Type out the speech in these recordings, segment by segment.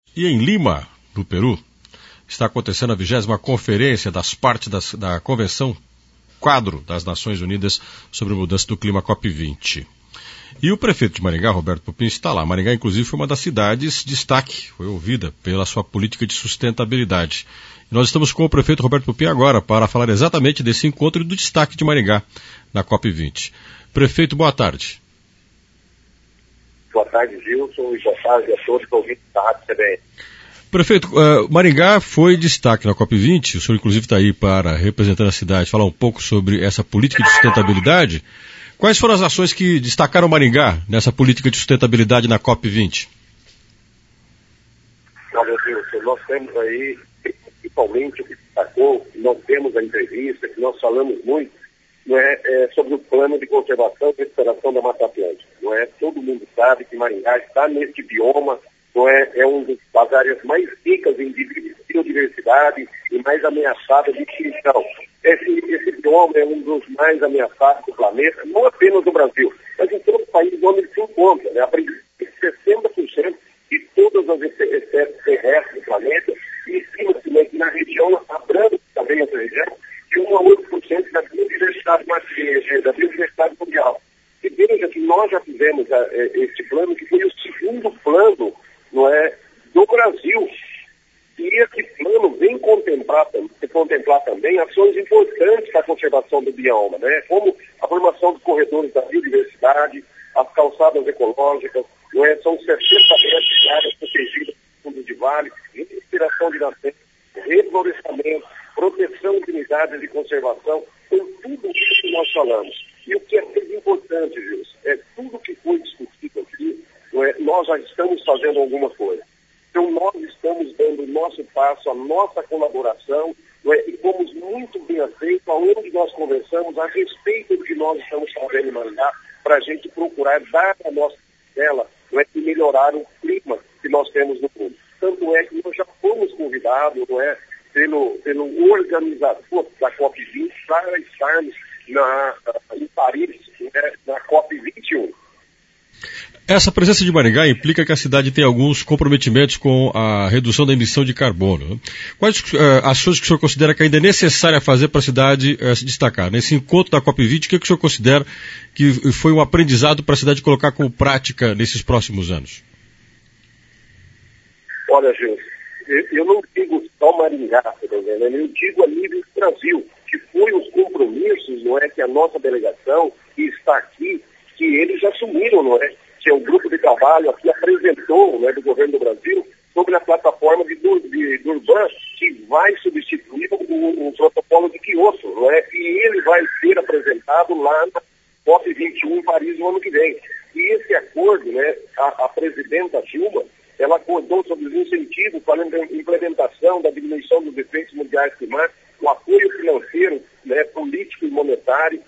E em Lima, no Peru, está acontecendo a 20ª Conferência das Partes da Convenção Quadro das Nações Unidas sobre Mudança do Clima, COP20. E o prefeito de Maringá, Roberto Pupim, está lá. Maringá, inclusive, foi uma das cidades de destaque, foi ouvida pela sua política de sustentabilidade. E nós estamos com o prefeito Roberto Pupim agora para falar exatamente desse encontro e do destaque de Maringá na COP20. Prefeito, boa tarde. Boa tarde, Gilson, e boa tarde a todos que ouvintes da Rádio CBN. Prefeito, Maringá foi destaque na COP20, o senhor inclusive está aí para, representando a cidade, falar um pouco sobre essa política de sustentabilidade. Quais foram as ações que destacaram Maringá nessa política de sustentabilidade na COP20? Olha, Gilson, nós temos aí, principalmente o que destacou, nós temos a entrevista, que nós falamos muito, sobre o plano de conservação e recuperação da Mata Atlântica. Todo mundo sabe que Maringá está neste bioma, é uma das áreas mais ricas em biodiversidade e mais ameaçada de extinção. Esse bioma é um dos mais ameaçados do planeta, não apenas no Brasil, mas em todo o país onde ele se encontra. Apreende 60% de todas as espécies terrestres do planeta, e estima-se que na região, abrange também essa região, de 1 a 8% da biodiversidade mundial. E veja que nós já fizemos esse plano, que foi o segundo plano do Brasil. E esse plano vem contemplar também ações importantes para a conservação do bioma, como a formação dos corredores da biodiversidade, as calçadas ecológicas, são 60 metros de áreas protegidas do fundo de vale, recuperação de nascentes, reflorestamento, proteção de unidades de conservação, com tudo isso que nós falamos. E o que é mais importante, Gilson, tudo que foi discutido aqui, nós já estamos fazendo alguma coisa. Então, nós estamos dando o nosso passo, a nossa colaboração, e fomos muito bem aceitos aonde nós conversamos a respeito do que nós estamos fazendo em Maringá, para a gente procurar dar a nossa tela e melhorar o clima que nós temos no mundo. Tanto é que nós já fomos convidados, pelo organizador da COP20 para estarmos em Paris, na COP21. Essa presença de Maringá implica que a cidade tem alguns comprometimentos com a redução da emissão de carbono. Quais ações que o senhor considera que ainda é necessária fazer para a cidade se destacar? Nesse encontro da COP20, o que o senhor considera que foi um aprendizado para a cidade colocar como prática nesses próximos anos? Olha, gente, eu não digo só Maringá, eu digo a nível do Brasil, que foi os compromissos, que a nossa delegação, que está aqui, que eles assumiram, que é o grupo de trabalho aqui apresentou, do governo do Brasil, sobre a plataforma de Durban, que vai substituir o protocolo de Kyoto, e ele vai ser apresentado lá na COP21 em Paris no ano que vem. E esse acordo, a presidenta Dilma, ela acordou sobre os incentivos para a implementação da diminuição dos efeitos mundiais climáticos, o apoio financeiro, político e monetário,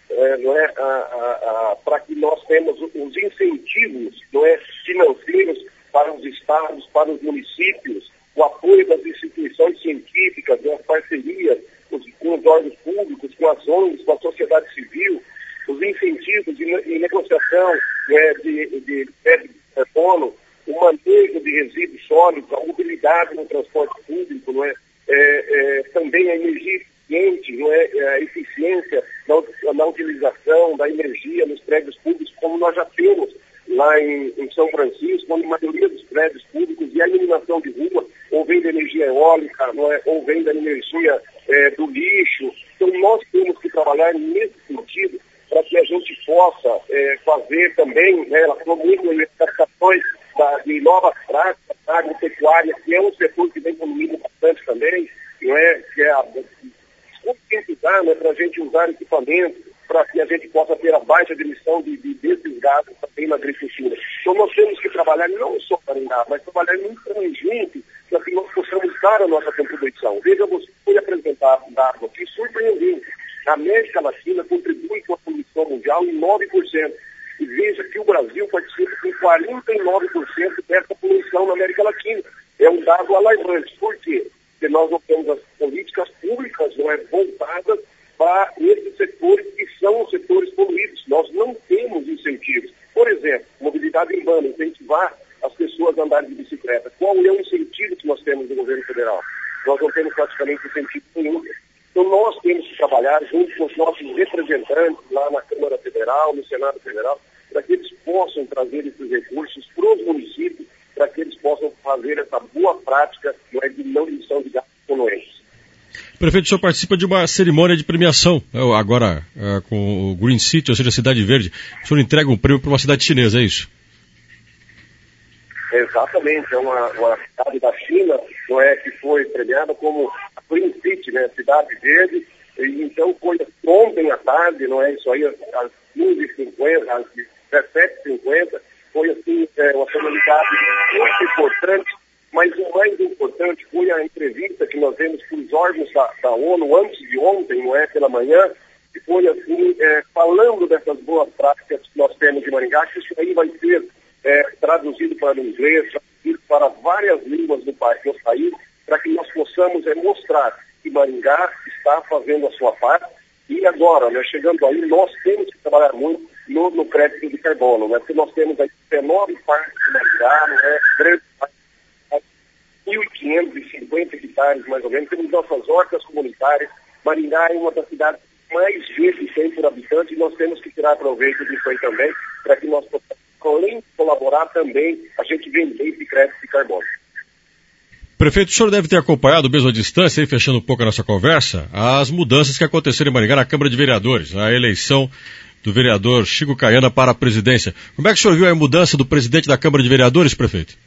para que nós temos os incentivos financeiros para os estados, para os municípios, o apoio das instituições científicas, as parcerias com os órgãos públicos, com as ONGs, com a sociedade civil, os incentivos em negociação de carbono, o manejo de resíduos sólidos, a mobilidade no transporte público, também a energia eficiente, a eficiência na utilização da energia nos prédios públicos, como nós já temos lá em São Francisco, onde a maioria dos prédios públicos e a iluminação de rua ou vem da energia eólica, ou vem da energia do lixo. Então nós temos que trabalhar nesse sentido para que a gente possa fazer também, ela falou muito em adaptações de novas práticas da agropecuária, que é um setor que vem evoluindo bastante também, que é conscientizar, para a gente usar equipamentos, para que a gente possa ter a baixa emissão desses gases também na agricultura. Então nós temos que trabalhar não só para Maringá, mas trabalhar em conjunto para que nós possamos dar a nossa contribuição. Veja, você foi apresentado um dado aqui surpreendente. A América Latina contribui com a poluição mundial em 9%. E veja que o Brasil participa com 49% dessa poluição na América Latina. É um dado alarmante. Por quê? Porque nós não temos as políticas públicas voltadas para esses setores que são os setores poluídos. Nós não temos incentivos. Por exemplo, mobilidade urbana, incentivar as pessoas a andarem de bicicleta. Qual é o incentivo Federal. Nós não temos praticamente incentivo nenhum. Então nós temos que trabalhar junto com os nossos representantes lá na Câmara Federal, no Senado Federal, para que eles possam trazer esses recursos para os municípios, para que eles possam fazer essa boa prática de não emissão de gases poluentes. Prefeito, o senhor participa de uma cerimônia de premiação, agora com o Green City, ou seja, a Cidade Verde. O senhor entrega um prêmio para uma cidade chinesa, é isso? Exatamente, é uma cidade da China, não é, que foi premiada como a Green City, né, Cidade Verde. E então foi ontem à tarde, não é, isso aí, às 15h50, às 17h50, foi assim, uma solenidade muito importante. Mas o mais importante foi a entrevista que nós demos para os órgãos da ONU antes de ontem, não é, pela manhã, que foi assim, falando dessas boas práticas que nós temos de Maringá, que isso aí vai ser traduzido para o inglês, traduzido para várias línguas do país, para que nós possamos mostrar que Maringá está fazendo a sua parte. E agora, né, chegando aí, nós temos que trabalhar muito no crédito de carbono, né, porque nós temos aí 19 parques de Maringá, né, grandes 1.550 hectares, mais ou menos. Temos nossas hortas comunitárias. Maringá é uma das cidades mais verdes tem por habitante e nós temos que tirar proveito disso aí também, para que nós possamos, além de colaborar também, a gente vender esse crédito de carbono. Prefeito, o senhor deve ter acompanhado, mesmo à distância, aí, fechando um pouco a nossa conversa, as mudanças que aconteceram em Maringá na Câmara de Vereadores, a eleição do vereador Chico Kayana para a presidência. Como é que o senhor viu a mudança do presidente da Câmara de Vereadores, prefeito?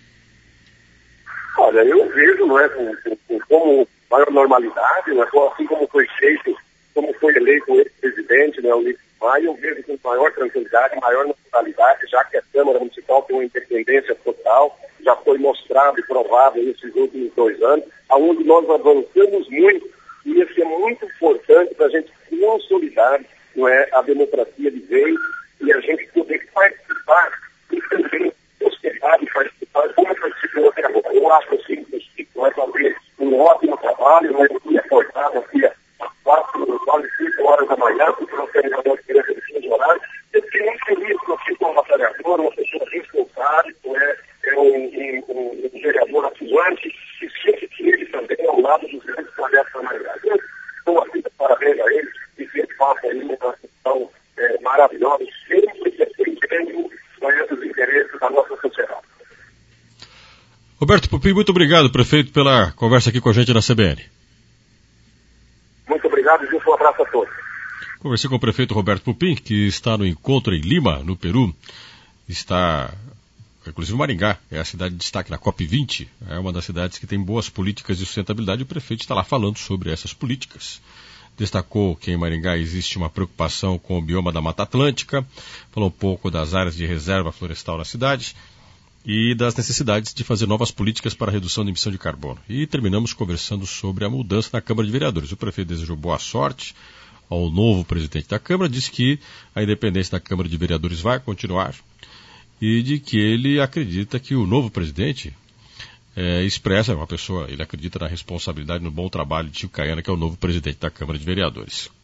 Olha, eu vejo, não é, como maior normalidade, não é, assim como foi feito, como foi eleito o ex-presidente, né, o Ulisses Maia, eu vejo com maior tranquilidade, maior naturalidade, já que a Câmara Municipal tem uma independência total, já foi mostrado e provado nesses últimos 2 anos, onde nós avançamos muito, e isso é muito importante para a gente consolidar, não é, a democracia de vez e a gente poder participar e também sociedade participar, como participou até agora. Eu acho assim que o Chico vai fazer um ótimo trabalho, vai ser acordado aqui às 5 horas da manhã, porque nós temos uma diferença de 5 horários. Eu fiquei muito feliz que o Chico é um batalhador, uma pessoa responsável, um vereador atuante, e sempre que ele também ao lado dos grandes projetos da Maringá. Então, assim, parabéns a ele, e que ele faça aí uma questão maravilhosa, sempre defendendo os interesses da nossa sociedade. Roberto Pupim, muito obrigado, prefeito, pela conversa aqui com a gente na CBN. Muito obrigado e um abraço a todos. Conversei com o prefeito Roberto Pupim, que está no encontro em Lima, no Peru. Está, inclusive Maringá, é a cidade de destaque na COP20, é uma das cidades que tem boas políticas de sustentabilidade, e o prefeito está lá falando sobre essas políticas. Destacou que em Maringá existe uma preocupação com o bioma da Mata Atlântica, falou um pouco das áreas de reserva florestal na cidade e das necessidades de fazer novas políticas para a redução da emissão de carbono. E terminamos conversando sobre a mudança na Câmara de Vereadores. O prefeito desejou boa sorte ao novo presidente da Câmara, disse que a independência da Câmara de Vereadores vai continuar e de que ele acredita que o novo presidente expressa uma pessoa, ele acredita na responsabilidade, no bom trabalho de Chico Kayana, que é o novo presidente da Câmara de Vereadores.